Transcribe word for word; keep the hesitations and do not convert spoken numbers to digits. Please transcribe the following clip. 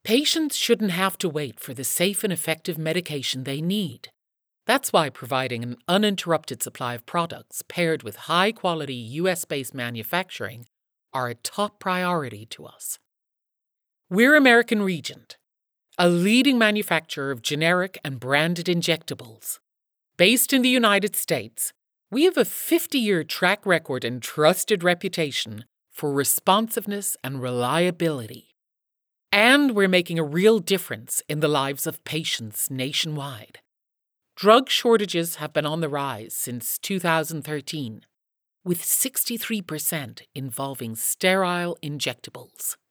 Patients shouldn't have to wait for the safe and effective medication they need. That's why providing an uninterrupted supply of products paired with high-quality U S-based manufacturing are a top priority to us. We're American Regent, a leading manufacturer of generic and branded injectables. Based in the United States, we have a fifty-year track record and trusted reputation for responsiveness and reliability. And we're making a real difference in the lives of patients nationwide. Drug shortages have been on the rise since two thousand thirteen, with sixty-three percent involving sterile injectables.